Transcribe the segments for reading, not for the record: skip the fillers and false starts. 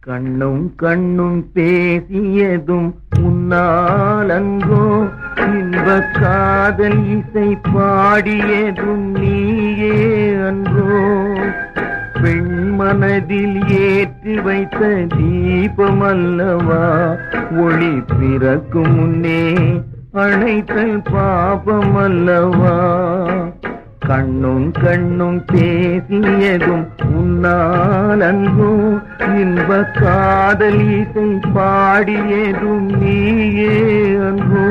கண்ணும் கண்ணும் பேசியதும் உன்னாலன்றோ, இன்ப காதல் இசை பாடியதும் நீயே அன்றோ. பெண்மனதில் ஏற்றி வைத்த தீபமல்லவா, ஒளி பிறக்கும் முன்னே அணைத்தல் பாபமல்லவா. கண்ணும் கண்ணும் பேசியதும் உன்னாலன்றோ, இன்ப காதல் இசை பாடியதும் நீயே அன்றோ.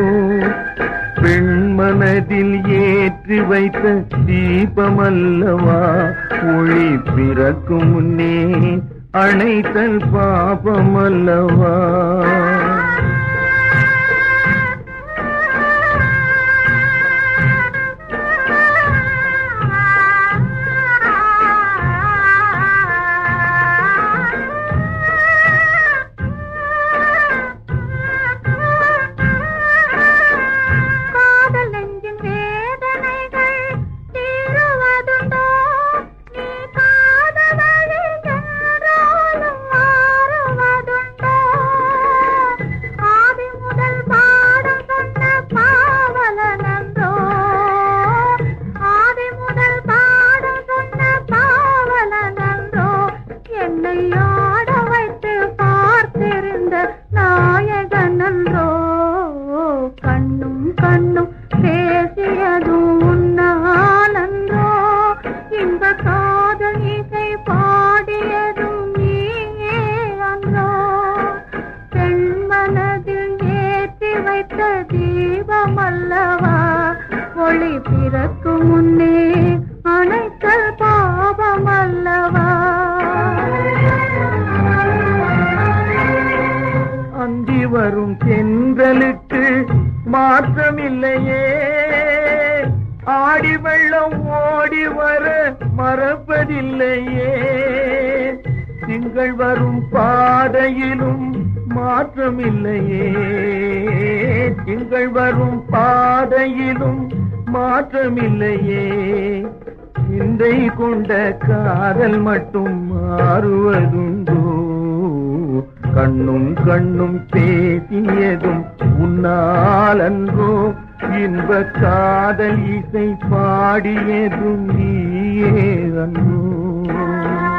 பெண்மனதில் ஏற்றி வைத்த தீபமல்லவா, ஒளி பிறக்கும் முன்னே அணைத்தல் பாபமல்லவா. கண்ணும் கண்ணும் பேசியதும் உன்னாலன்றோ, இன்ப காதல் இசை பாடியதும் நீயே அன்றோ. பெண்மனதில் ஏற்றி வைத்த தீபமல்லவா, ஒளி பிறக்கும் முன்னே அணைத்தல் பாபமல்லவா. அந்தி வரும் தென்றலுக்கு மாற்றமில்லையே, ஆடி வெள்ளம் ஓடி வர மறப்பதில்லையே. திங்கள் வரும் பாதையிலும் மாற்றமில்லையே, திங்கள் வரும் பாதையிலும் மாற்றமில்லையே. சிந்தை கொண்ட காதல் மட்டும் மாறுவதுண்டோ, கண்ணும் கண்ணும் பேசியதும் உன்னாலன்றோ, இன்ப காதல் இசை பாடியதும் நீயே அன்றோ.